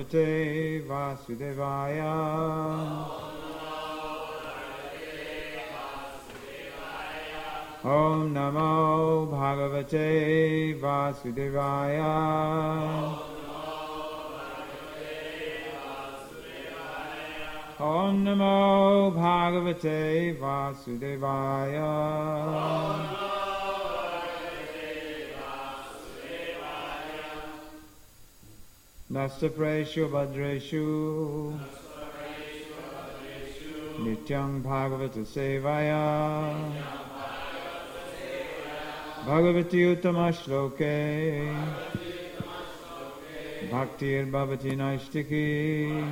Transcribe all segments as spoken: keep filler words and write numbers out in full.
Bhagavate Vasudevaya. Om Namo Bhagavate Vasudevaya. Om Namo Bhagavate Vasudevaya. Nastapreshu Bhadreshu Nityang Bhagavata Sevaya Bhagavati Uttama Shloke Bhaktir Bhavati Naishtiki.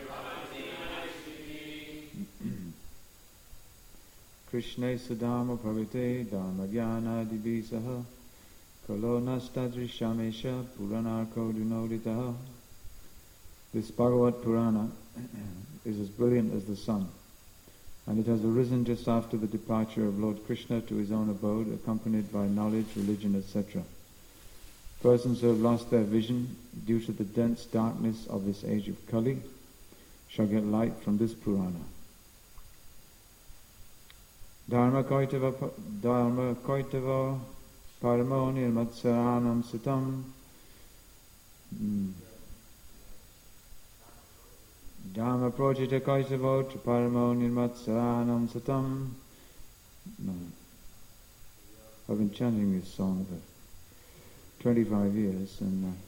Krishna Sudama Bhavate Dharma Jnana Divisaha Kalo Nastadrishamesha Puranarko Dunoditaha. This Bhagavad Purana is as brilliant as the sun, and it has arisen just after the departure of Lord Krishna to his own abode, accompanied by knowledge, religion, et cetera. Persons who have lost their vision due to the dense darkness of this age of Kali shall get light from this Purana. Dharma Koitava Dharma Koitava Paramo Nirmatsaranam Satam. Dharma Projita Koitavo Paramo Nirmatsaranam Satam. No. I've been chanting this song for twenty-five years, and uh,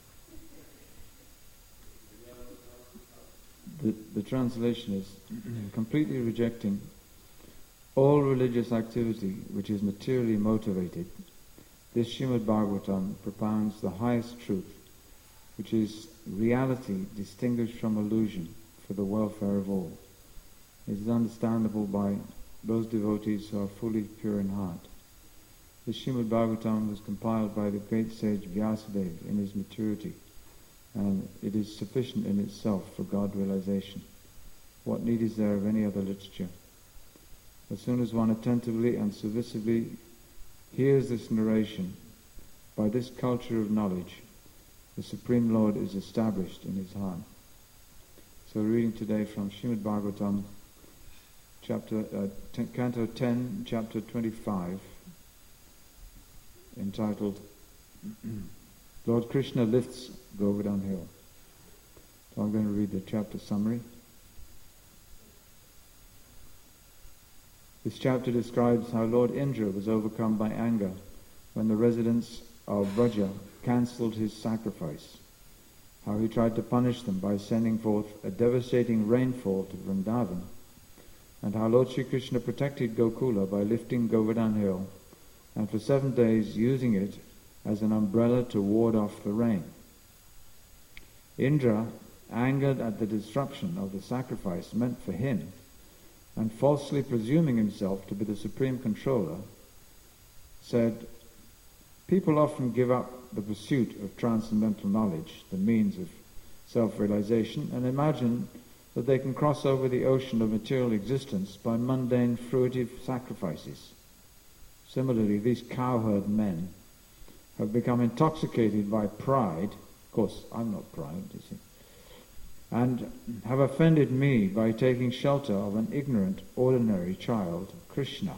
the, the translation is completely rejecting all religious activity which is materially motivated. This Srimad Bhagavatam propounds the highest truth, which is reality distinguished from illusion for the welfare of all. It is understandable by those devotees who are fully pure in heart. The Srimad Bhagavatam was compiled by the great sage Vyasadeva in his maturity, and it is sufficient in itself for God realization. What need is there of any other literature? As soon as one attentively and submissively hears this narration, by this culture of knowledge, the Supreme Lord is established in his heart. So we're reading today from Srimad Bhagavatam, chapter, uh, ten, Canto ten, chapter twenty-five, entitled Lord Krishna Lifts Govardhan Hill. So I'm going to read the chapter summary. This chapter describes how Lord Indra was overcome by anger when the residents of Vraja cancelled his sacrifice, how he tried to punish them by sending forth a devastating rainfall to Vrindavan, and how Lord Sri Krishna protected Gokula by lifting Govardhan Hill and for seven days using it as an umbrella to ward off the rain. Indra, angered at the disruption of the sacrifice meant for him, and falsely presuming himself to be the supreme controller, said, "People often give up the pursuit of transcendental knowledge, the means of self-realization, and imagine that they can cross over the ocean of material existence by mundane fruitive sacrifices. Similarly, these cowherd men have become intoxicated by pride." Of course, I'm not pride, you see. "And have offended me by taking shelter of an ignorant, ordinary child, Krishna."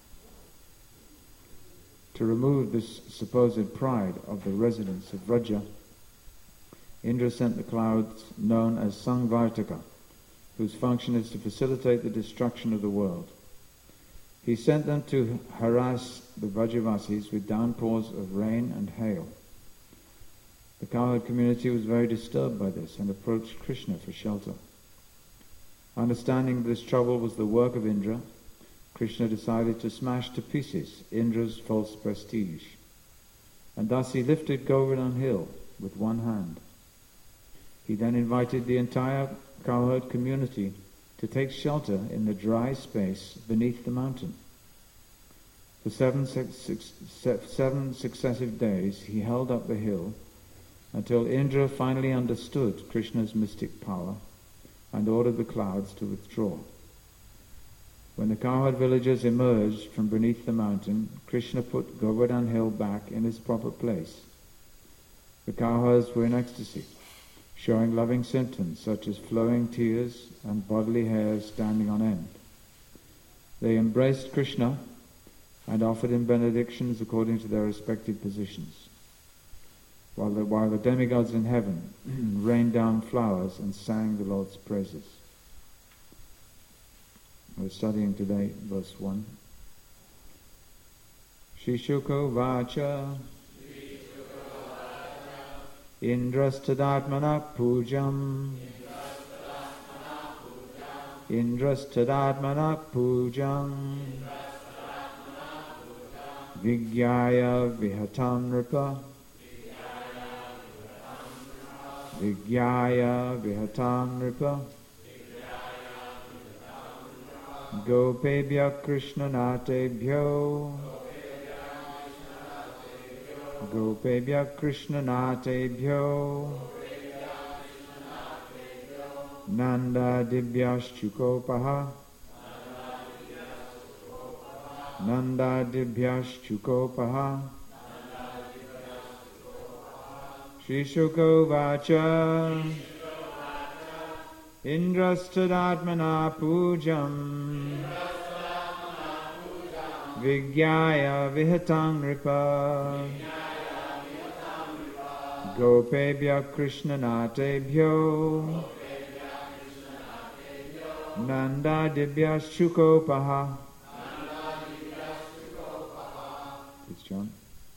To remove this supposed pride of the residents of Vraja, Indra sent the clouds known as Sangvartaka, whose function is to facilitate the destruction of the world. He sent them to harass the Vrajavasis with downpours of rain and hail. The cowherd community was very disturbed by this and approached Krishna for shelter. Understanding this trouble was the work of Indra, Krishna decided to smash to pieces Indra's false prestige, and thus he lifted Govardhan Hill with one hand. He then invited the entire cowherd community to take shelter in the dry space beneath the mountain. For seven, six, seven successive days he held up the hill until Indra finally understood Krishna's mystic power and ordered the clouds to withdraw. When the cowherd villagers emerged from beneath the mountain, Krishna put Govardhan Hill back in its proper place. The cowherds were in ecstasy, showing loving symptoms such as flowing tears and bodily hairs standing on end. They embraced Krishna and offered him benedictions according to their respective positions, while the, while the demigods in heaven rained down flowers and sang the Lord's praises. We're studying today verse one. Shishuko Vacha Indrastadatmana Pujam Indrastadatmana Pujam Vigyaya Vihatam Nripa Vigyaya Vihatam Nripa Gopebhya Krishnanatebhyo Gopebhya Krishnanatebhyo Nanda Dibhyaschukopaha Nanda Dibhyaschukopaha Shri Shuko Vacha Indrastadatmana Pujam Vigyaya Vihatang Nripa Gopebhya Krishnanatebhyo Nanda Dibhyaschukopaha. It's John.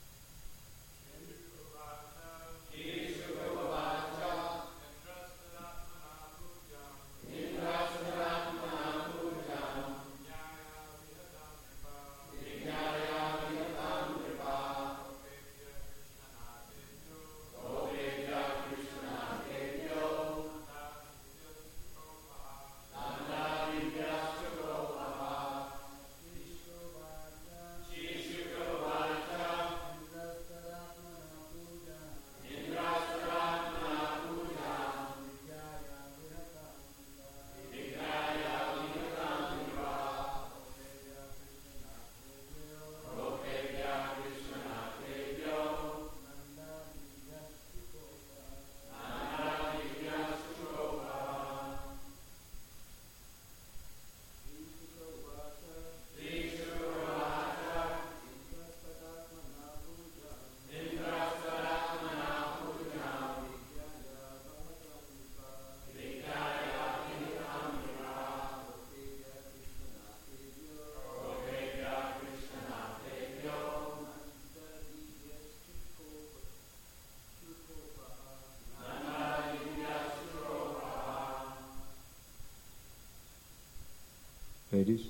Ladies.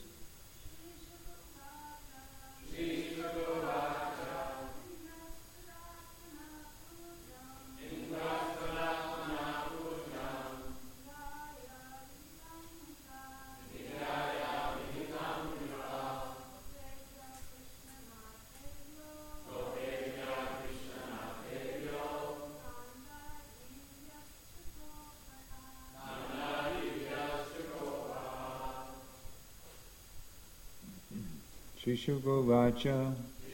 Shri Shuka Vacha.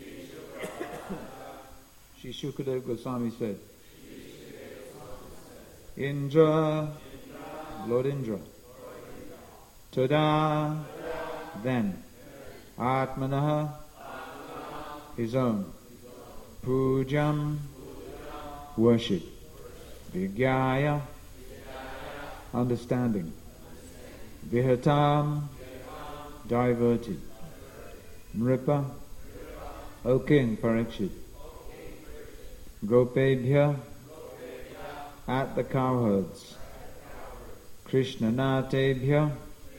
Shri Shukadeva Goswami said, Indra, Lord Indra, Tada, then, Atmanaha, his own, Pujam, worship, Vigyaya, understanding, Vihatam, diverted, Nripa, O King Parikshit, Gopebhya, at the cowherds, Krishnanatebhya,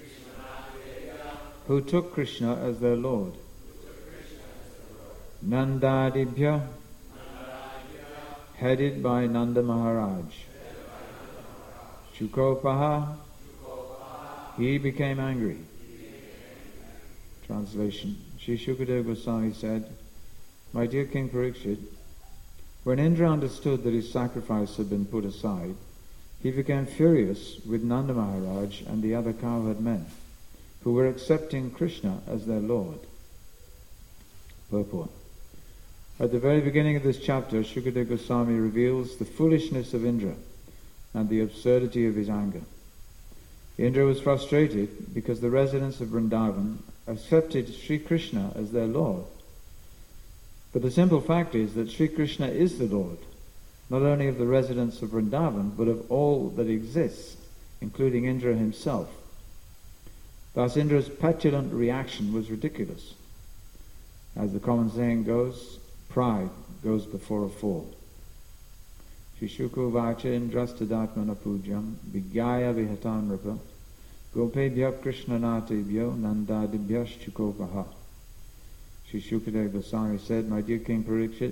who took Krishna as their Lord, Nandadibhya, headed by Nanda Maharaj, Chukopaha, he became angry. Translation. Sri Shukadeva Goswami said, My dear King Parikshit, when Indra understood that his sacrifice had been put aside, he became furious with Nanda Maharaj and the other cowherd men, who were accepting Krishna as their Lord. Purport. At the very beginning of this chapter, Shukadeva Goswami reveals the foolishness of Indra and the absurdity of his anger. Indra was frustrated because the residents of Vrindavan accepted Sri Krishna as their Lord. But the simple fact is that Sri Krishna is the Lord, not only of the residents of Vrindavan, but of all that exists, including Indra himself. Thus Indra's petulant reaction was ridiculous. As the common saying goes, pride goes before a fall. Shishuku vacha indrastadatmana pujam vigyaya vihatan rapa gopebhya krishnanatebhyo nandadibhyashchukopaha. Sri Shukadeva Goswami said, "My dear King Parikshit,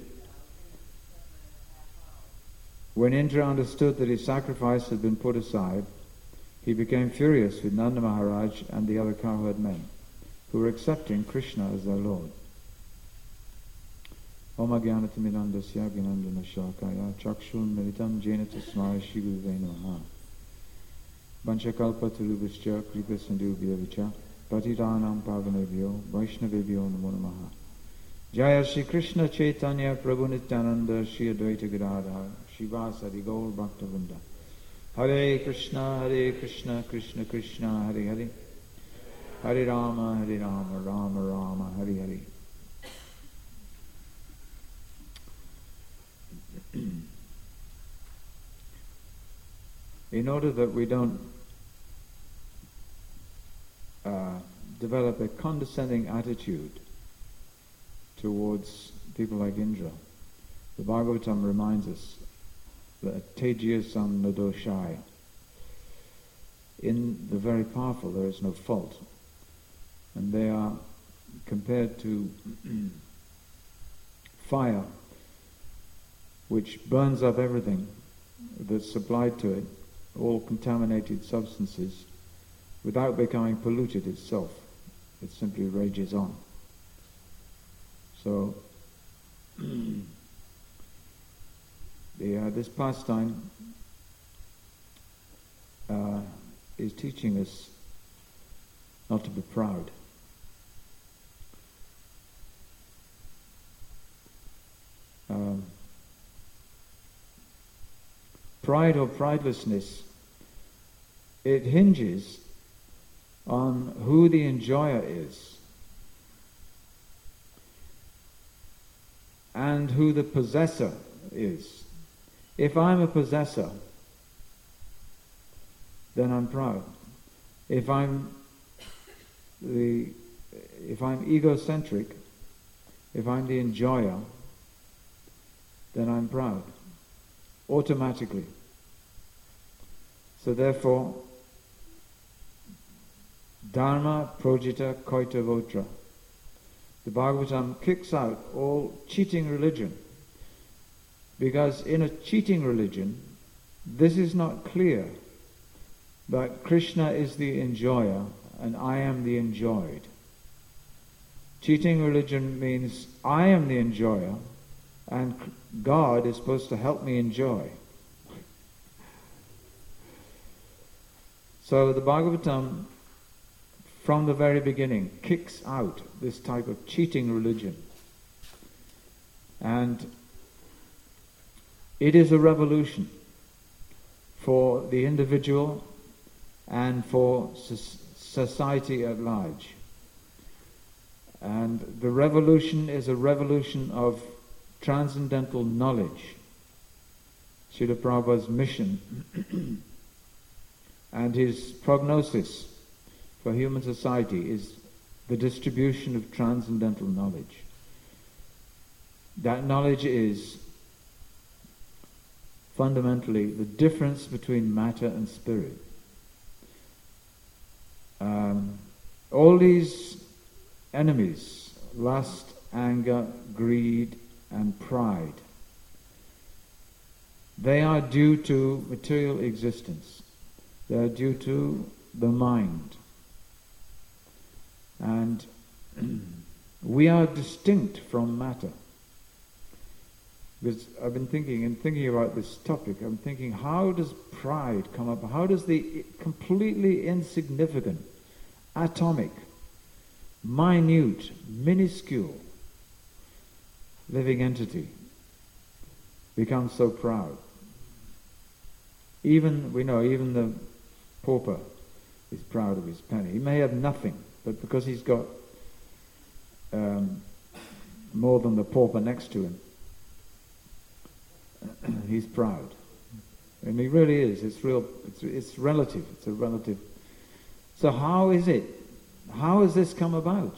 when Indra understood that his sacrifice had been put aside, he became furious with Nanda Maharaj and the other cowherd men, who were accepting Krishna as their Lord." Om Agyanatimirandasya Gyanandana Shakaya Chakshun Militam Jena Tasmai Shri Guruve Namaha Vanchakalpa Tulubhascha Kripa Sindhubhyavicha Patitanam Pavanebhyo Vaishnavebhyo Namo Namaha. Jaya Shri Krishna Chaitanya Prabhu Nityananda Shri Advaita Gadadhar Shivasadi Gaur Bhaktavinda. Hare Krishna Hare Krishna Krishna Krishna Hare Hare Hare Rama Hare Rama Rama Rama Hare Hare. In order that we don't uh, develop a condescending attitude towards people like Indra, the Bhagavatam reminds us that Tejiyasam Nadoshaya, in the very powerful there is no fault, and they are compared to fire, which burns up everything that's supplied to it, all contaminated substances, without becoming polluted itself. It simply rages on. So, the, uh, this pastime uh, is teaching us not to be proud. Um, Pride or pridelessness, it hinges on who the enjoyer is and who the possessor is. If I'm a possessor, then I'm proud. If I'm the if I'm egocentric, if I'm the enjoyer, then I'm proud. Automatically. So therefore, Dharma projita koita votra. The Bhagavatam kicks out all cheating religion, because in a cheating religion, this is not clear that Krishna is the enjoyer and I am the enjoyed. Cheating religion means I am the enjoyer and God is supposed to help me enjoy. So the Bhagavatam, from the very beginning, kicks out this type of cheating religion. And it is a revolution for the individual and for society at large. And the revolution is a revolution of transcendental knowledge. Srila Prabhupada's mission and his prognosis for human society is the distribution of transcendental knowledge. That knowledge is fundamentally the difference between matter and spirit. Um, all these enemies, lust, anger, greed, and pride, they are due to material existence. They are due to the mind. And we are distinct from matter. Because I've been thinking and thinking about this topic, I'm thinking, how does pride come up? How does the completely insignificant, atomic, minute, minuscule living entity become so proud? Even, we know, even the pauper is proud of his penny. He may have nothing, but because he's got um, more than the pauper next to him, he's proud. And he really is. It's real. It's, it's relative. It's a relative. So how is it? How has this come about?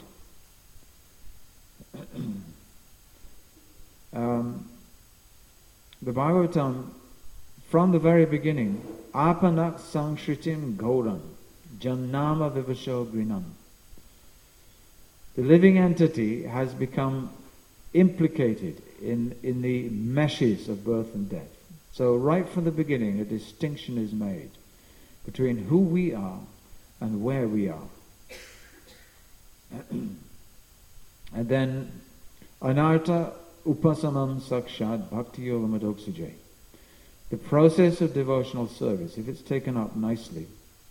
um, the Bhagavatam, from the very beginning, apanak samshritim gauram jannama vivasho grinam. The living entity has become implicated in, in the meshes of birth and death. So right from the beginning, a distinction is made between who we are and where we are. And then, anartha upasamam sakshat bhakti yoga madoksuje. The process of devotional service, if it's taken up nicely,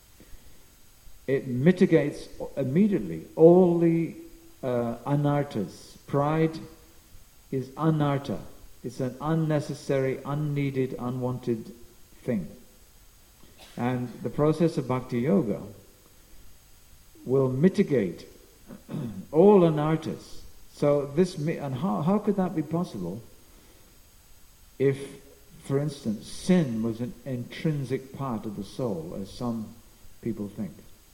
it mitigates immediately all the uh, anarthas. Pride is anartha. It's an unnecessary, unneeded, unwanted thing. And the process of bhakti yoga will mitigate all anarthas. So this, and how, how could that be possible if, for instance, sin was an intrinsic part of the soul, as some people think?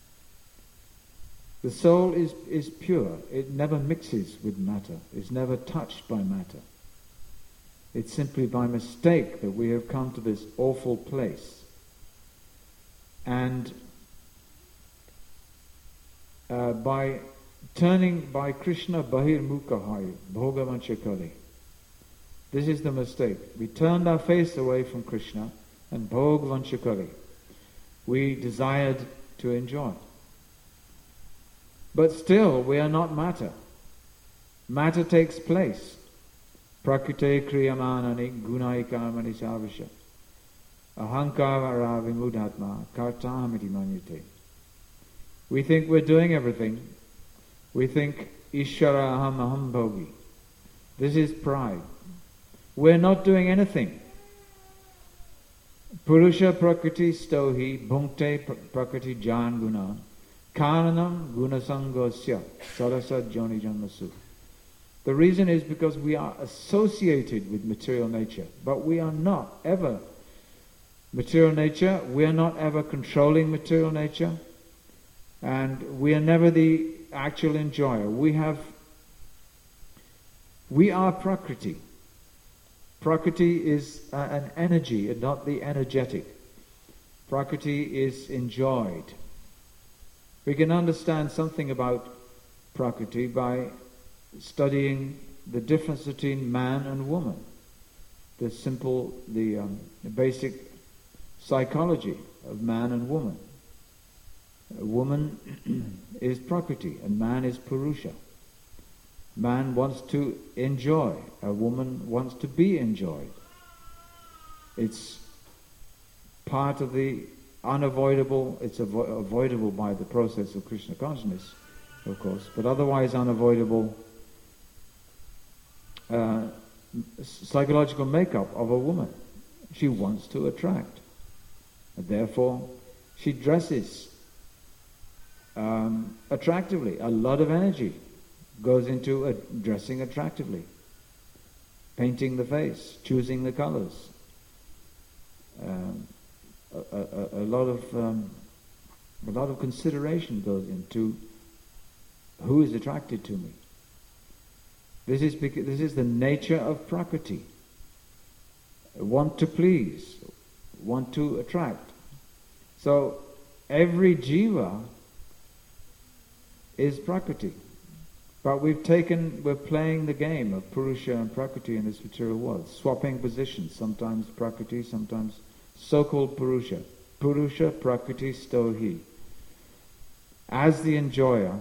The soul is, is pure. It never mixes with matter. It's never touched by matter. It's simply by mistake that we have come to this awful place. And uh, by turning, by Krishna bahir mukahai, bhogavanchakali. This is the mistake. We turned our face away from Krishna and bhogavanchakali. We desired to enjoy. But still, we are not matter. Matter takes place. Prakrite kriyamanani gunai karmani savisha. Ahankara vimudatma kartahamiti manyate. We think we're doing everything. We think Ishara aham aham bhogi. This is pride. We're not doing anything. Purusha prakriti stohi bhunkte prakriti jan guna karanam gunasangosya sarasa joni janmasu. The reason is because we are associated with material nature, but we are not ever material nature. We are not ever controlling material nature, and we are never the actual enjoyer. We have, we are Prakriti. Prakriti is uh, an energy and not the energetic. Prakriti is enjoyed. We can understand something about Prakriti by studying the difference between man and woman. The simple, the, um, the basic psychology of man and woman. A woman is Prakriti and man is Purusha. Man wants to enjoy. A woman wants to be enjoyed. It's part of the unavoidable, it's avo- avoidable by the process of Krishna consciousness, of course, but otherwise unavoidable uh, psychological makeup of a woman. She wants to attract. And therefore, she dresses um, attractively. A lot of energy goes into a, dressing attractively, painting the face, choosing the colors. Um, a, a, a lot of um, a lot of consideration goes into who is attracted to me. This is because, this is the nature of Prakriti. Want to please, want to attract. So every jiva is Prakriti. But we've taken, we're playing the game of Purusha and Prakriti in this material world, swapping positions, sometimes Prakriti, sometimes so-called Purusha. Purusha Prakriti Stohi. As the enjoyer,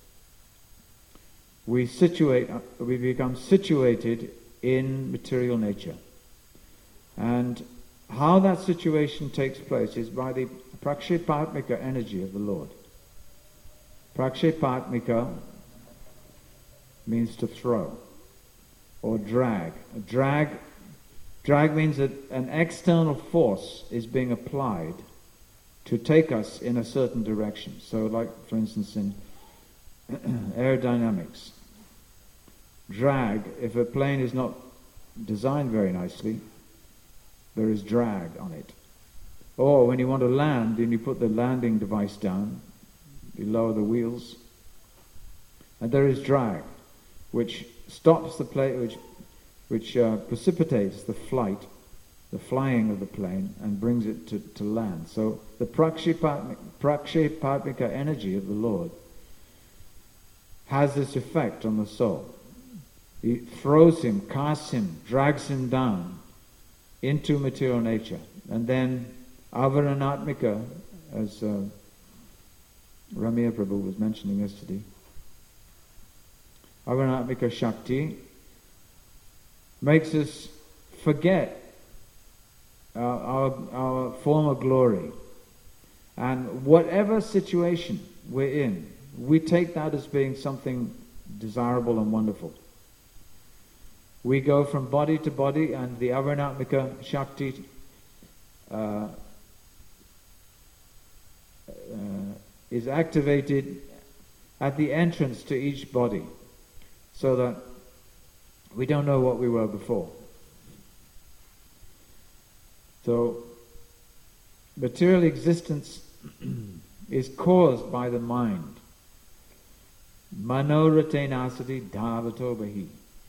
we situate, we become situated in material nature. And how that situation takes place is by the Prakshepatmika energy of the Lord. Prakshepatmika means to throw or drag. Drag Drag means that an external force is being applied to take us in a certain direction. So like, for instance, in aerodynamics, drag, if a plane is not designed very nicely, there is drag on it. Or when you want to land and you put the landing device down, you lower the wheels, and there is drag, which stops the plane, which which uh, precipitates the flight, the flying of the plane, and brings it to, to land. So the prakshipatmika, prakshipatmika energy of the Lord has this effect on the soul. He throws him, casts him, drags him down into material nature. And then avaranatmika, as uh, Ramya Prabhu was mentioning yesterday, avaranatmika Shakti makes us forget our, our, our former glory. And whatever situation we're in, we take that as being something desirable and wonderful. We go from body to body, and the avaranatmika Shakti uh, uh, is activated at the entrance to each body, so that we don't know what we were before. So, material existence is caused by the mind. Manoratenasati dhavato bahi.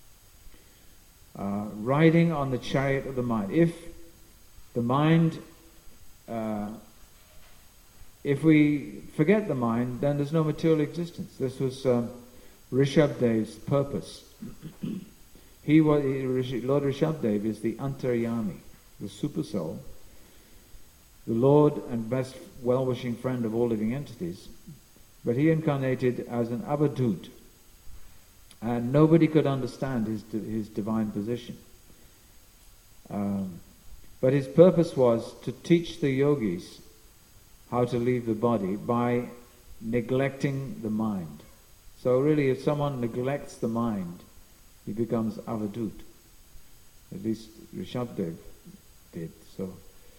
Uh, riding on the chariot of the mind. If the mind, uh, if we forget the mind, then there's no material existence. This was uh, Rishabdev's purpose. He was Lord Rishabdev is the Antaryami, the super soul, the Lord and best well-wishing friend of all living entities. But he incarnated as an Avadut, and nobody could understand his his divine position. Um, but his purpose was to teach the yogis how to leave the body by neglecting the mind. So really, if someone neglects the mind, he becomes Avadut. At least Rishabdev did. So,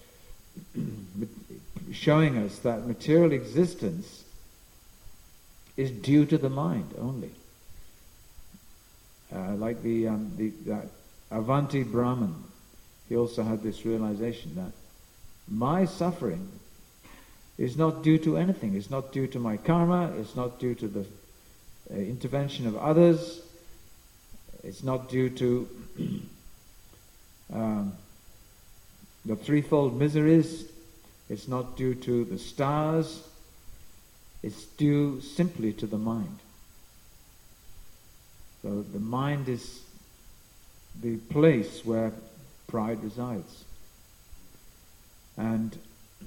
showing us that material existence is due to the mind only. Uh, like the, um, the that Avanti Brahman, he also had this realization that my suffering is not due to anything. It's not due to my karma. It's not due to the uh, intervention of others. It's not due to um, the threefold miseries. It's not due to the stars. It's due simply to the mind. So the mind is the place where pride resides. And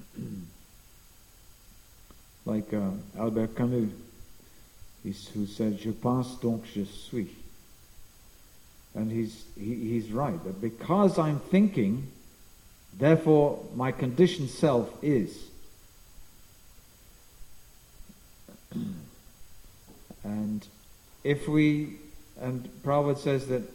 like uh, Albert Camus, he's, who said, "Je pense donc je suis." And he's he, he's right, that because I'm thinking, therefore my conditioned self is. And if we, and Prabhupada says that,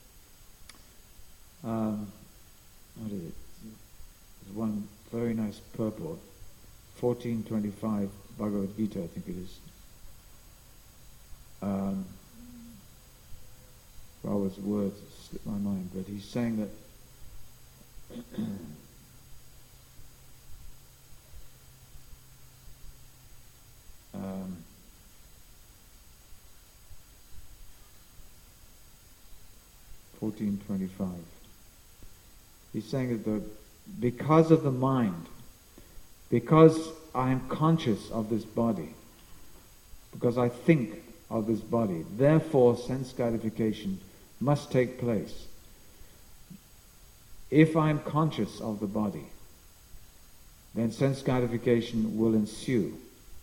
um, what is it? There's one very nice purport, fourteen twenty-five Bhagavad Gita, I think it is. Um, Prabhupada's words slip my mind, but he's saying that um, fourteen twenty-five. He's saying that the, because of the mind, because I am conscious of this body, because I think of this body, therefore sense gratification must take place. If I am conscious of the body, then sense gratification will ensue.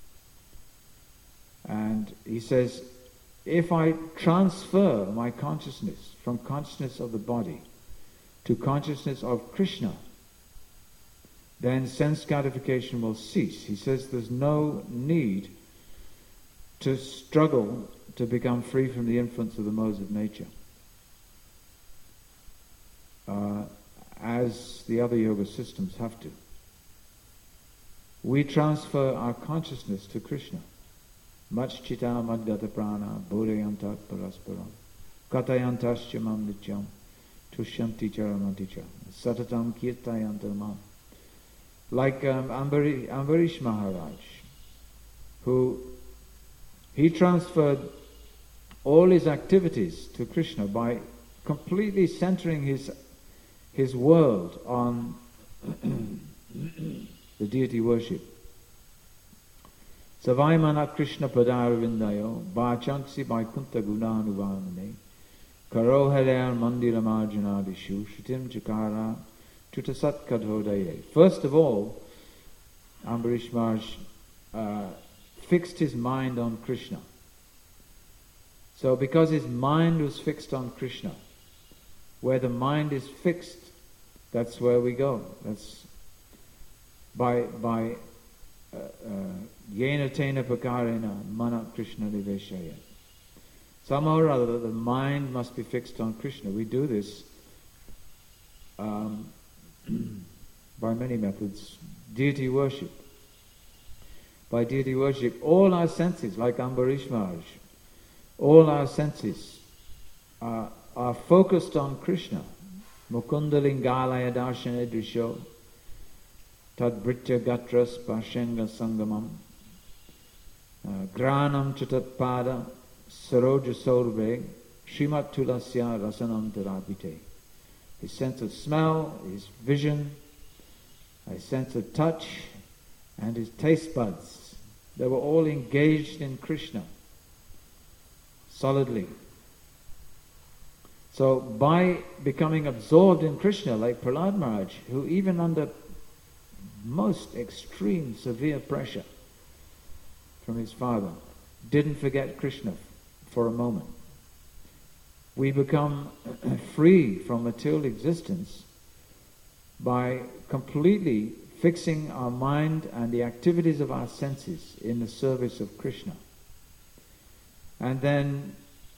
And he says, if I transfer my consciousness from consciousness of the body to consciousness of Krishna, then sense gratification will cease. He says there's no need to struggle to become free from the influence of the modes of nature. Uh, as the other yoga systems have to. We transfer our consciousness to Krishna. Machchita madgata prana bodhayantat parasparam katayantascha mam nityam tushyanti charamanti cha satatam kirtayantam mam. Like um, Ambarish, Ambarish Maharaj, who he transferred all his activities to Krishna by completely centering his his world on the deity worship. Savaimana Krishna Padaravindayo Bachansi Vaikuntha Gunanuvamane Karohaler Mandira Marjanadishu Shrutim Chakara Tutasat Kadhodaye. First of all, Ambarish Maharaj uh, fixed his mind on Krishna. So because his mind was fixed on Krishna, where the mind is fixed, that's where we go. That's by by yena tena pakarena mana Krishna niveshaya. Somehow or other the mind must be fixed on Krishna. We do this um, by many methods. Deity worship. By deity worship, all our senses, like Ambarish Maharaj, all our senses are, are focused on Krishna. Mukunda lingalaya darshana drisho tad britya gatras pashenga sangamam granam chatat pada saroja sorve shrimat tulasya rasanam tarabite. His sense of smell, his vision, his sense of touch, and his taste buds, they were all engaged in Krishna solidly. So by becoming absorbed in Krishna, like Prahlad Maharaj, who even under most extreme severe pressure from his father didn't forget Krishna for a moment, we become free from material existence by completely fixing our mind and the activities of our senses in the service of Krishna. And then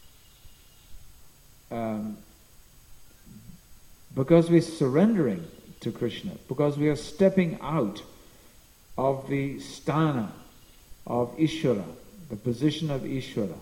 um, because we're surrendering to Krishna, because we are stepping out of the sthana of Ishvara, the position of Ishvara,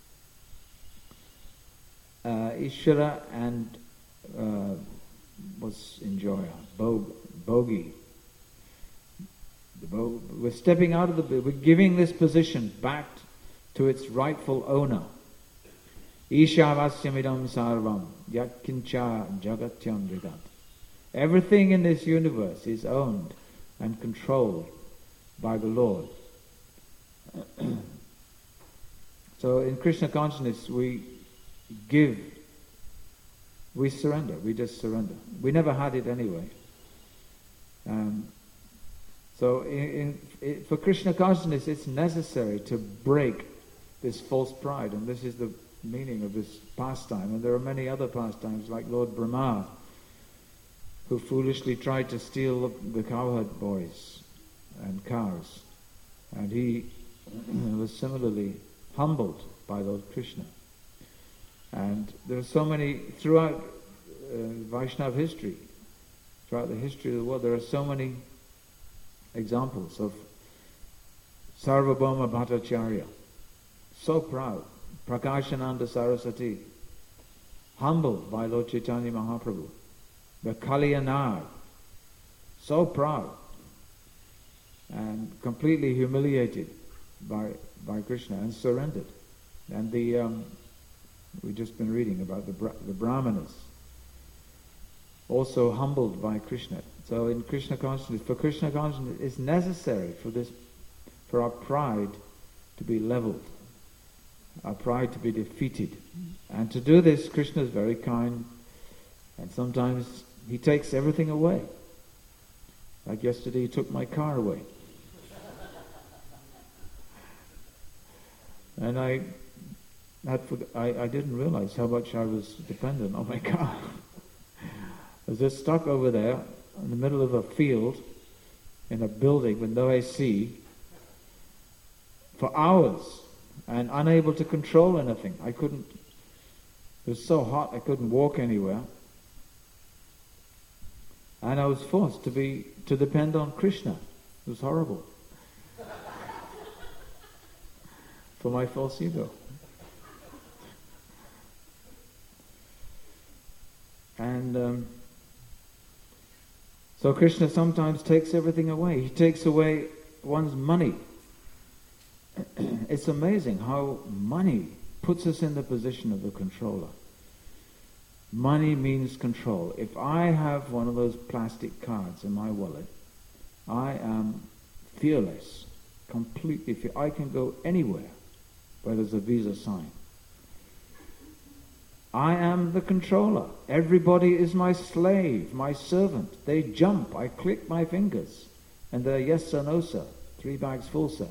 uh, Ishvara and uh, what's enjoyer, Bog, Bogi. The bo- we're stepping out of the, we're giving this position back to its rightful owner. Ishavasyamidam sarvam yatkincha jagatyam jagat. Everything in this universe is owned and controlled by the Lord. So in Krishna consciousness we give, we surrender, we just surrender. We never had it anyway. Um, so in, in, in, for Krishna consciousness it's necessary to break this false pride, and this is the meaning of this pastime. And there are many other pastimes like Lord Brahma, who foolishly tried to steal the cowherd boys and cows, and he was similarly humbled by Lord Krishna. And there are so many throughout uh, Vaishnava history, throughout the history of the world, there are so many examples of Sarvabhauma Bhattacharya, so proud, Prakashananda Saraswati, humbled by Lord Chaitanya Mahaprabhu, the Kalyanar, so proud and completely humiliated by by Krishna and surrendered. And the um, we've just been reading about the Bra- the Brahmanas, also humbled by Krishna. So in Krishna consciousness, for Krishna consciousness, it's necessary for this, for our pride to be leveled, our pride to be defeated. And to do this, Krishna is very kind, and sometimes he takes everything away. Like yesterday, he took my car away. And I, had, I, I didn't realize how much I was dependent on my car. I was just stuck over there in the middle of a field in a building with no A C for hours and unable to control anything. I couldn't, it was so hot I couldn't walk anywhere. And I was forced to be to depend on Krishna. It was horrible. For my false ego. And um, so Krishna sometimes takes everything away. He takes away one's money. It's amazing how money puts us in the position of the controller. Money means control. If I have one of those plastic cards in my wallet, I am fearless, completely fearless. I can go anywhere where there's a Visa sign. I am the controller. Everybody is my slave, my servant. They jump, I click my fingers, and they're yes sir, no sir, three bags full sir.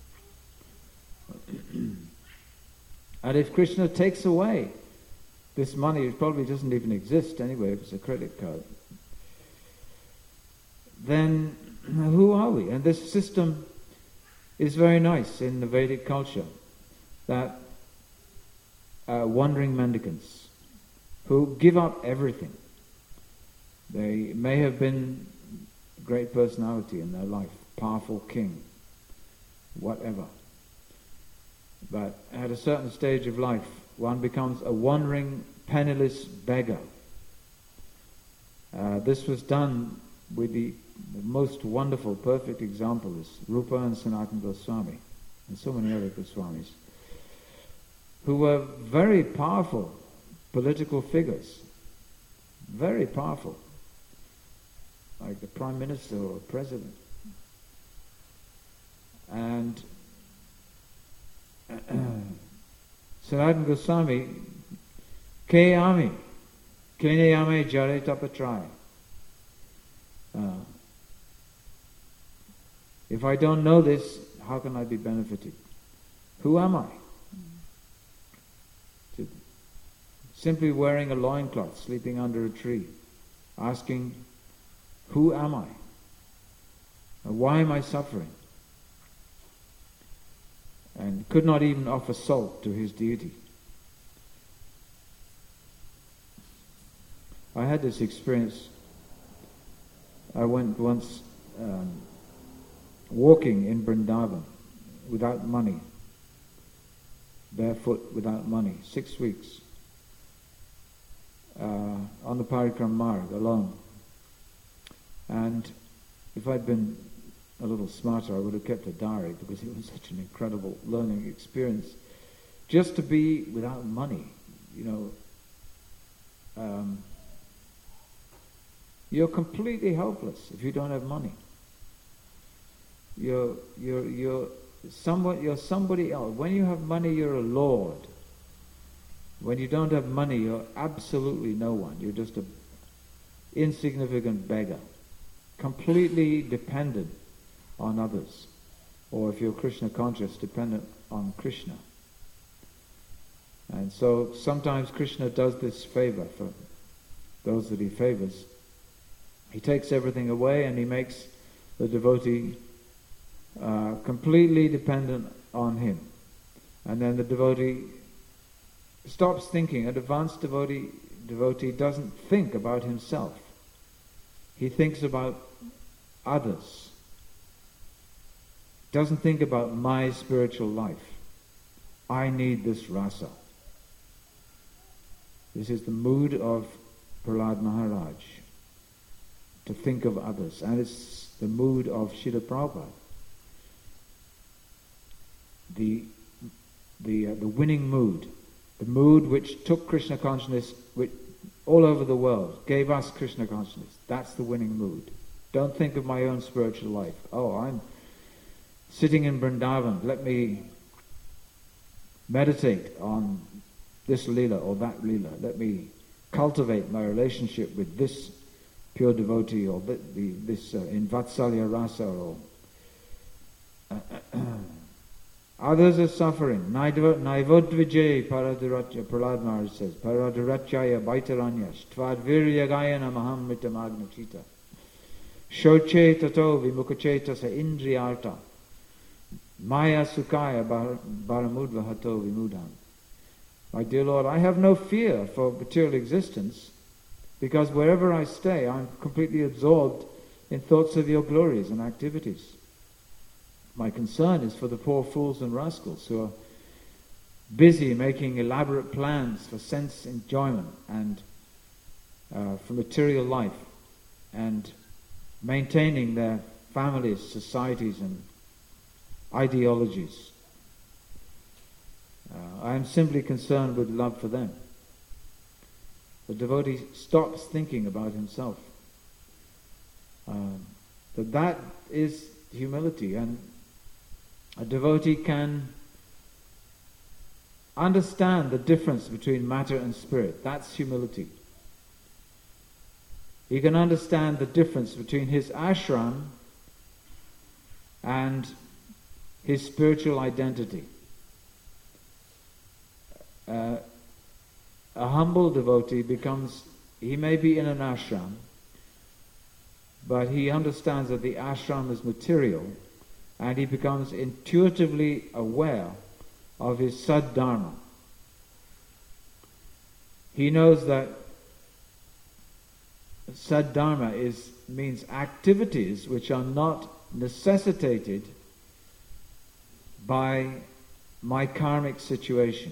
And if Krishna takes away this money, it probably doesn't even exist anyway if it's a credit card, then who are we? And this system is very nice in the Vedic culture, that uh, wandering mendicants who give up everything. They may have been a great personality in their life, powerful king, whatever. But at a certain stage of life, one becomes a wandering, penniless beggar. Uh, this was done with the, the most wonderful, perfect example is Rupa and Sanatana Goswami, and so many other Goswamis, who were very powerful political figures, very powerful, like the Prime Minister or President. And Sanatana Goswami, Ke Ami, Kene Ame Jare Tapatrai. If I don't know this, how can I be benefited? Who am I? To simply wearing a loincloth, sleeping under a tree, asking, who am I? And why am I suffering? And could not even offer salt to his deity. I had this experience. I went once um, walking in Vrindavan without money, barefoot without money, six weeks, uh, on the Parikram Marg alone. And if I'd been a little smarter, I would have kept a diary, because it was such an incredible learning experience. Just to be without money, you know, um, you're completely helpless if you don't have money. You're you're you're somewhat you're somebody else. When you have money, you're a lord. When you don't have money, you're absolutely no one. You're just an insignificant beggar, completely dependent on others, or if you're Krishna conscious, dependent on Krishna. And so sometimes Krishna does this favor for those that he favors. He takes everything away and he makes the devotee uh, completely dependent on him. And then the devotee stops thinking. An advanced devotee, devotee doesn't think about himself. He thinks about others. Doesn't think about my spiritual life. I need this rasa. This is the mood of Prahlad Maharaj, to think of others, and it's the mood of Srila Prabhupada. The the uh, the winning mood, the mood which took Krishna consciousness which, all over the world, gave us Krishna consciousness. That's the winning mood. Don't think of my own spiritual life. Oh, I'm sitting in Vrindavan, let me meditate on this lila or that lila. Let me cultivate my relationship with this pure devotee, or the, the, this uh, in Vatsalya Rasa, or uh, others are suffering. Naivodvijay Paraduratya, Prahlad Maharaj says, Paraduratya Baitaranya, Stvadvirya Gayana Mahamrita Magnachita, Shoche Tato Vimukacheta Sa Indriyarta, Maya Sukaya Baramudva Hato Vimudam. My dear Lord, I have no fear for material existence, because wherever I stay, I'm completely absorbed in thoughts of your glories and activities. My concern is for the poor fools and rascals who are busy making elaborate plans for sense enjoyment and uh, for material life and maintaining their families, societies and ideologies. Uh, I am simply concerned with love for them. The devotee stops thinking about himself. Um, that that is humility, and a devotee can understand the difference between matter and spirit. That's humility. He can understand the difference between his ashram and his spiritual identity. Uh, a humble devotee becomes, he may be in an ashram, but he understands that the ashram is material, and he becomes intuitively aware of his sad-dharma. He knows that sad-dharma is, means activities which are not necessitated by my karmic situation.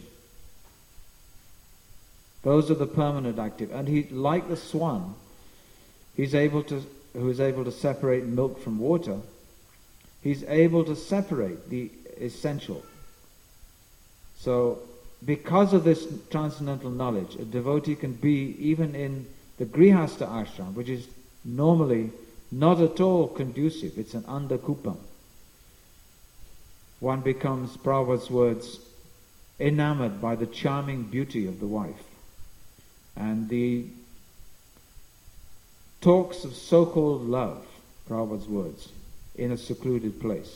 Those are the permanent active. And he, like the swan, he's able to, who is able to separate milk from water, he's able to separate the essential. So, because of this transcendental knowledge, a devotee can be, even in the Grihastha ashram, which is normally not at all conducive, it's an andakupam. One becomes, Prabhupada's words, enamored by the charming beauty of the wife. And the talks of so-called love, Prabhupada's words, in a secluded place.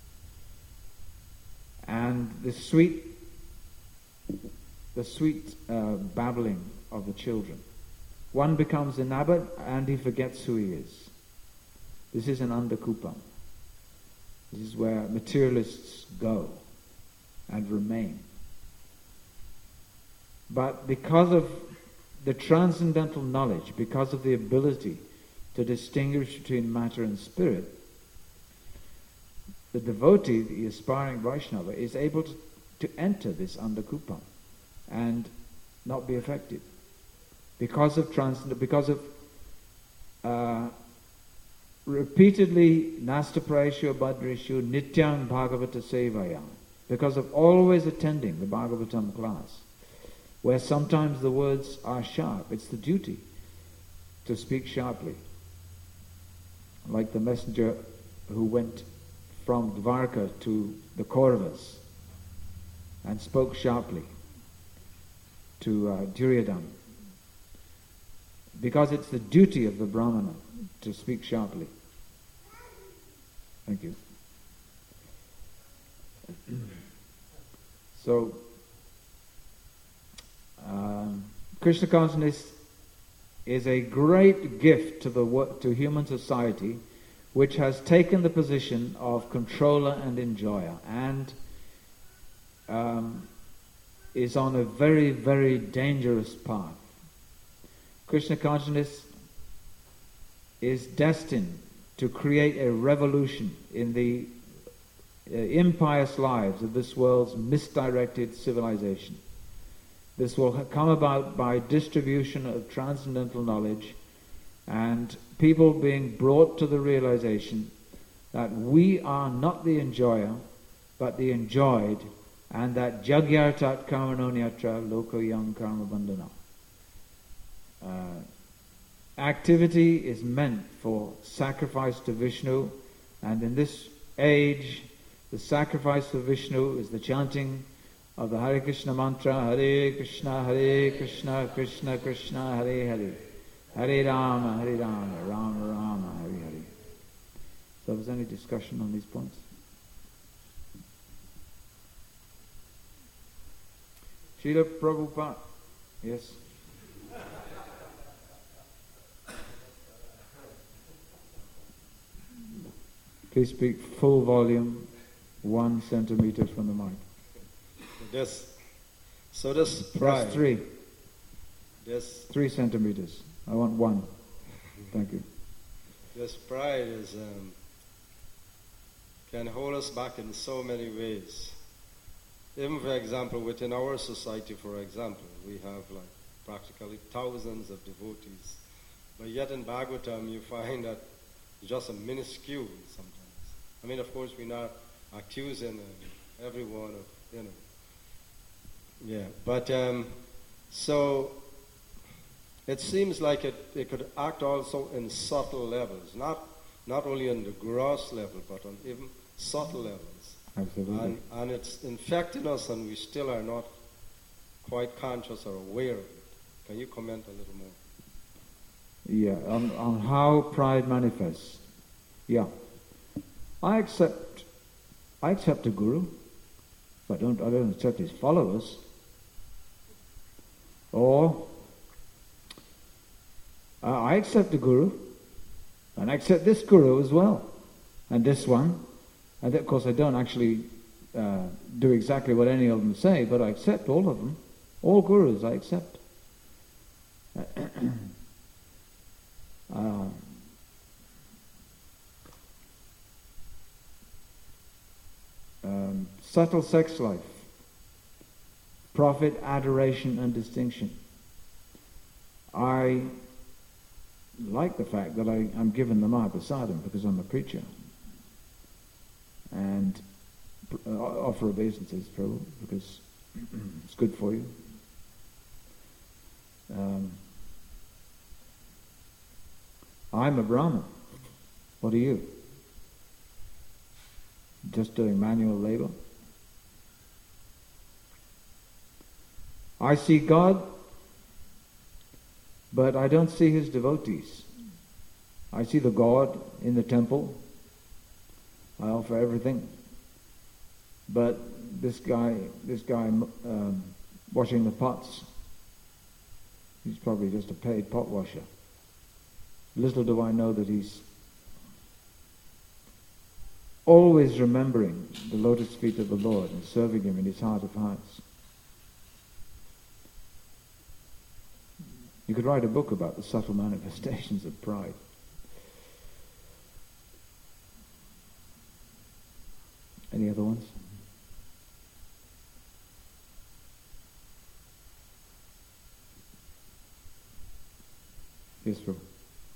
And the sweet, the sweet uh, babbling of the children. One becomes enamored and he forgets who he is. This is an andakupam. This is where materialists go and remain. But because of the transcendental knowledge, because of the ability to distinguish between matter and spirit, the devotee, the aspiring Vaishnava, is able to, to enter this andakupam and not be affected. Because of transcend, because of uh, repeatedly nastaprayeshu badrishu nityang bhagavata sevayam, because of always attending the Bhagavatam class, where sometimes the words are sharp. It's the duty to speak sharply. Like the messenger who went from Dvarka to the Kauravas and spoke sharply to uh, Duryodhana. Because it's the duty of the Brahmana to speak sharply. Thank you. So, um, Krishna consciousness is a great gift to the to human society, which has taken the position of controller and enjoyer, and um, is on a very, very dangerous path. Krishna consciousness is destined to create a revolution in the uh, impious lives of this world's misdirected civilization. This will ha- come about by distribution of transcendental knowledge and people being brought to the realization that we are not the enjoyer, but the enjoyed, and that jagyartat karmanonyatra lokoyam karma bandhana. Uh, activity is meant for sacrifice to Vishnu, and in this age, the sacrifice to Vishnu is the chanting of the Hare Krishna mantra, Hare Krishna, Hare Krishna, Krishna Krishna, Hare Hare, Hare Rama, Hare Rama, Rama Rama, Hare Hare. So, is there any discussion on these points? Srila Prabhupada, yes. Please speak full volume, one centimeter from the mic. This, so this pride. That's three. This Three centimeters. I want one. Thank you. This pride is um, can hold us back in so many ways. Even, for example, within our society, for example, we have like practically thousands of devotees. But yet in Bhagavatam, you find that it's just a minuscule sometimes. I mean, of course, we're not accusing uh, everyone of, you know. Yeah, but um, so it seems like it, it could act also in subtle levels, not not only on the gross level, but on even subtle levels. Absolutely. And, and it's infecting us, and we still are not quite conscious or aware of it. Can you comment a little more? Yeah, on, on how pride manifests. Yeah. I accept I accept a guru. But I don't I don't accept his followers. Or uh, I accept the guru, and I accept this guru as well, and this one. And of course I don't actually uh, do exactly what any of them say, but I accept all of them. All gurus I accept. uh, um, subtle sex life. Profit, adoration, and distinction. I like the fact that I, I'm given the Mahaprasadam because I'm a preacher. And uh, offer obeisances, Prabhu, because it's good for you. Um, I'm a Brahmin. What are you? Just doing manual labor? I see God, but I don't see his devotees. I see the God in the temple. I offer everything. But this guy, this guy um, washing the pots, he's probably just a paid pot washer. Little do I know that he's always remembering the lotus feet of the Lord and serving him in his heart of hearts. You could write a book about the subtle manifestations of pride. Any other ones? Yes, Prabhu.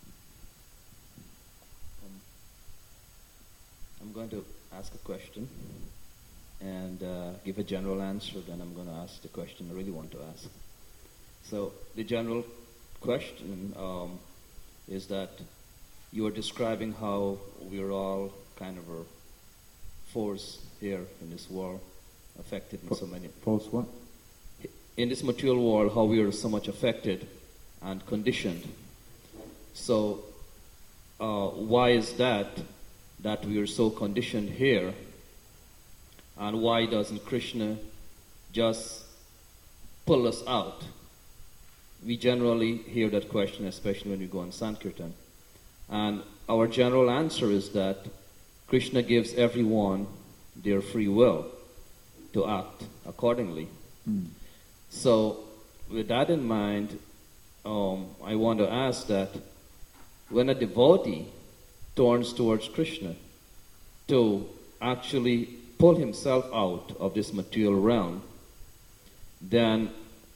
Um, I'm going to ask a question and uh, give a general answer, then I'm going to ask the question I really want to ask. So the general question um, is that you are describing how we're all kind of a force here in this world, affected in so many... False what? In this material world, how we are so much affected and conditioned. So uh, why is that, that we are so conditioned here? And why doesn't Krishna just pull us out? We generally hear that question, especially when we go on Sankirtan. And our general answer is that Krishna gives everyone their free will to act accordingly. Mm. So, with that in mind, um, I want to ask that when a devotee turns towards Krishna to actually pull himself out of this material realm, then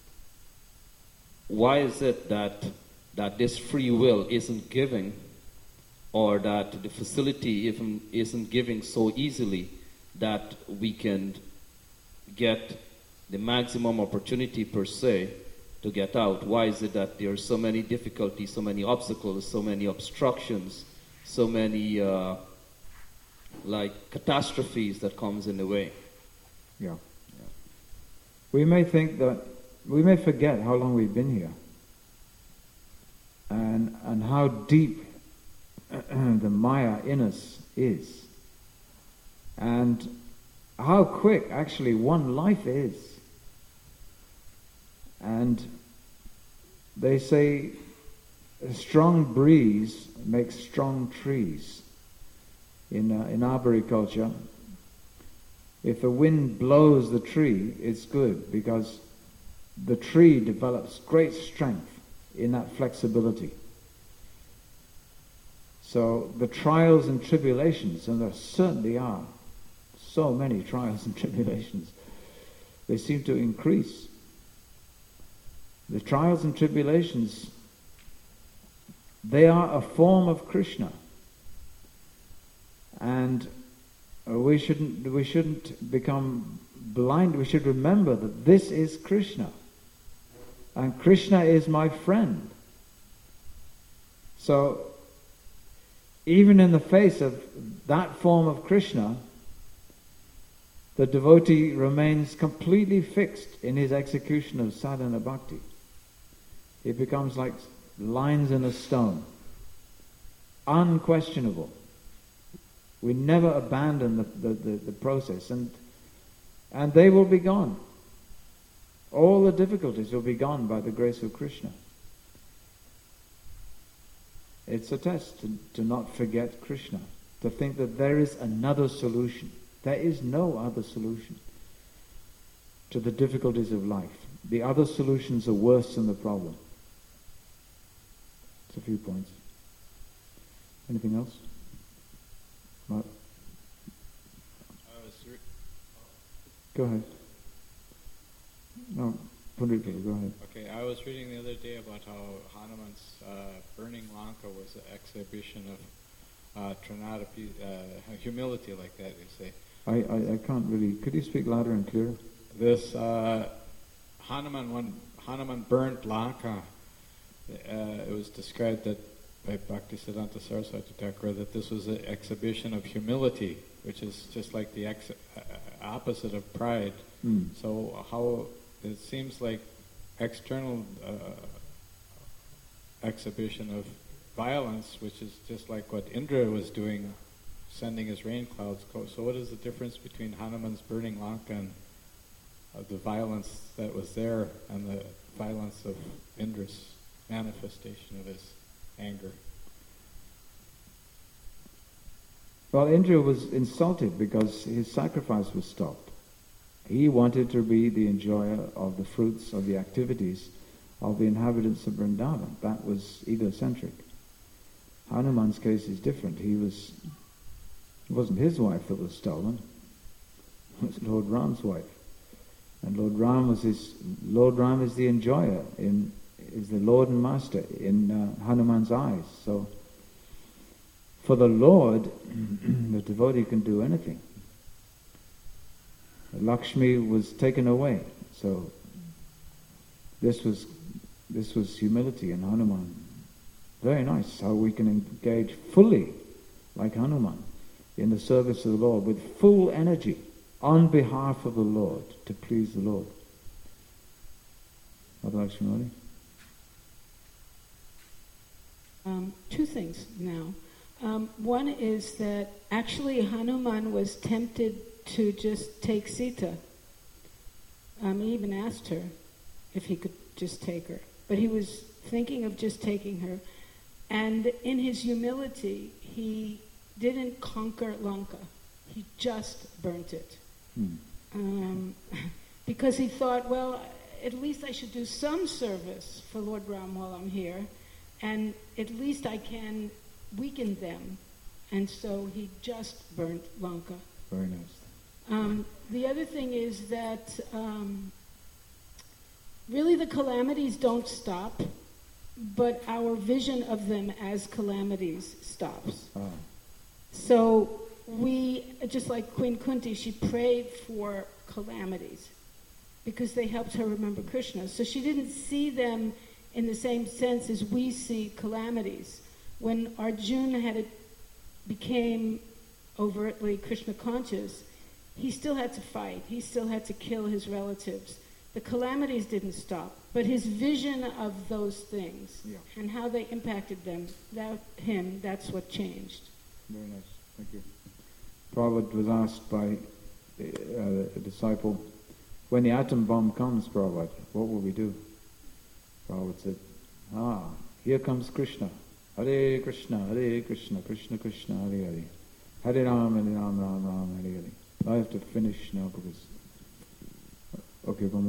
why is it that that this free will isn't given, or that the facility even isn't given so easily that we can get the maximum opportunity per se to get out? Why is it that there are so many difficulties, so many obstacles, so many obstructions, so many uh, like catastrophes that comes in the way? Yeah. yeah. We may think that we may forget how long we've been here, and and how deep the Maya in us is, and how quick actually one life is. And they say a strong breeze makes strong trees. In uh, in arboriculture, if the wind blows the tree, it's good because the tree develops great strength in that flexibility. So the trials and tribulations, and there certainly are so many trials and tribulations, they seem to increase. The trials and tribulations, they are a form of Krishna. And we shouldn't, we shouldn't become blind. We should remember that this is Krishna. And Krishna is my friend. So, even in the face of that form of Krishna, the devotee remains completely fixed in his execution of sadhana bhakti. It becomes like lines in a stone. Unquestionable. We never abandon the, the, the, the process, and and they will be gone. All the difficulties will be gone by the grace of Krishna. It's a test to, to not forget Krishna, to think that there is another solution. There is no other solution to the difficulties of life. The other solutions are worse than the problem. It's a few points. Anything else? Mark? I was re- Go ahead. No, Pundrika, go ahead. okay, I was reading the other day about how Hanuman's uh, burning Lanka was an exhibition of uh, Trinadapi, uh, humility, like that, you say. I, I, I can't really... Could you speak louder and clearer? This uh, Hanuman, when Hanuman burnt Lanka, uh, it was described that by Bhaktisiddhanta Saraswati Thakur that this was an exhibition of humility, which is just like the ex- uh, opposite of pride. Mm. So how it seems like external uh, exhibition of violence, which is just like what Indra was doing, sending his rain clouds. So what is the difference between Hanuman's burning Lanka and uh, the violence that was there and the violence of Indra's manifestation of his anger? Well, Indra was insulted because his sacrifice was stopped. He wanted to be the enjoyer of the fruits of the activities of the inhabitants of Vrindavan. That was egocentric. Hanuman's case is different. He was, it wasn't his wife that was stolen. It was Lord Ram's wife. And Lord Ram was his, Lord Ram is the enjoyer, in, is the Lord and Master in uh, Hanuman's eyes. So, for the Lord, the devotee can do anything. Lakshmi was taken away, so this was this was humility in Hanuman. Very nice how we can engage fully, like Hanuman, in the service of the Lord with full energy on behalf of the Lord, to please the Lord. Mother Lakshmi? Um, two things now. Um, one is that actually Hanuman was tempted to just take Sita. Um, he even asked her if he could just take her. But he was thinking of just taking her. And in his humility, he didn't conquer Lanka. He just burnt it. Hmm. Um, because he thought, well, at least I should do some service for Lord Ram while I'm here. And at least I can weaken them. And so he just burnt Lanka. Very nice. Um, the other thing is that um, really the calamities don't stop, but our vision of them as calamities stops. Ah. So we, just like Queen Kunti, she prayed for calamities because they helped her remember Krishna. So she didn't see them in the same sense as we see calamities. When Arjuna had it, became overtly Krishna conscious, he still had to fight. He still had to kill his relatives. The calamities didn't stop, but his vision of those things Yeah. and how they impacted them, that him, that's what changed. Very nice. Thank you. Prabhupada was asked by uh, a disciple, when the atom bomb comes, Prabhupada, what will we do? Prabhupada said, ah, here comes Krishna. Hare Krishna, Hare Krishna, Krishna Krishna, Hare Hare. Hare Ram, Hare Ram, Ram Ram, Hare Hare. I have to finish now because... Okay, one more.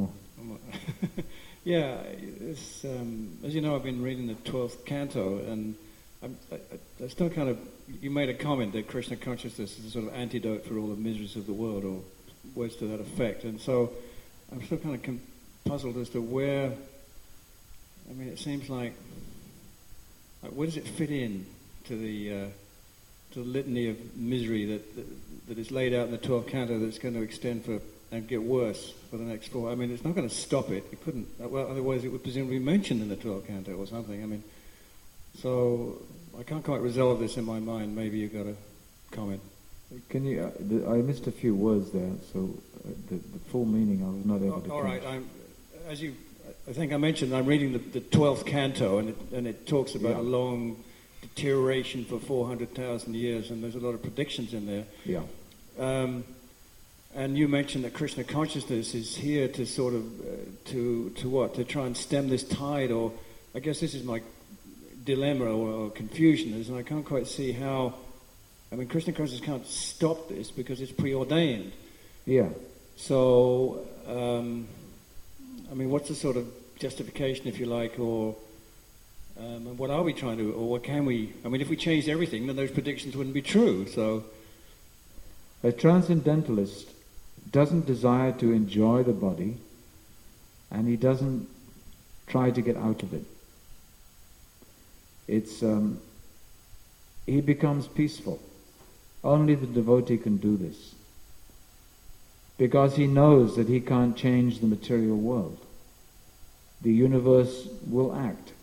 yeah, it's, um, as you know, I've been reading the twelfth canto, and I'm, I, I still kind of, you made a comment that Krishna consciousness is a sort of antidote for all the miseries of the world, or words to that effect, and so I'm still kind of com- puzzled as to where, I mean, it seems like, like where does it fit in to the, uh, to the litany of misery that, that that is laid out in the twelfth canto that's going to extend for and get worse for the next four. I mean, it's not going to stop it. It couldn't. Well, otherwise it would presumably be mentioned in the twelfth canto or something. I mean, so I can't quite resolve this in my mind. Maybe you've got a comment. Can you? Uh, the, I missed a few words there, so uh, the, the full meaning I was not able Oh, to. all catch. right. I'm, as you, I think I mentioned, I'm reading the, the twelfth canto, and it, and it talks about Yeah. a long deterioration for four hundred thousand years, and there's a lot of predictions in there. Yeah. Um, and you mentioned that Krishna consciousness is here to sort of, uh, to to what? To try and stem this tide, or I guess this is my dilemma or, or confusion, is, and I can't quite see how, I mean, Krishna consciousness can't stop this because it's preordained. Yeah. So, um, I mean, what's the sort of justification, if you like, or um, and what are we trying to, or what can we, I mean, if we changed everything, then those predictions wouldn't be true, so... A transcendentalist doesn't desire to enjoy the body, and he doesn't try to get out of it. It's um, he becomes peaceful. Only the devotee can do this, because he knows that he can't change the material world. The universe will act.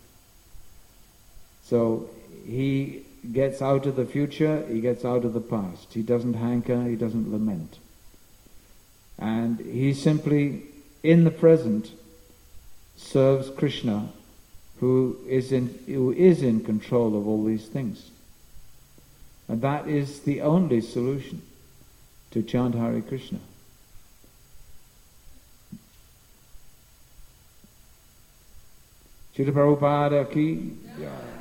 So he gets out of the future, he gets out of the past. He doesn't hanker, he doesn't lament. And he simply, in the present, serves Krishna, who is in, who is in control of all these things. And that is the only solution, to chant Hare Krishna. Srila Prabhupada ki jai.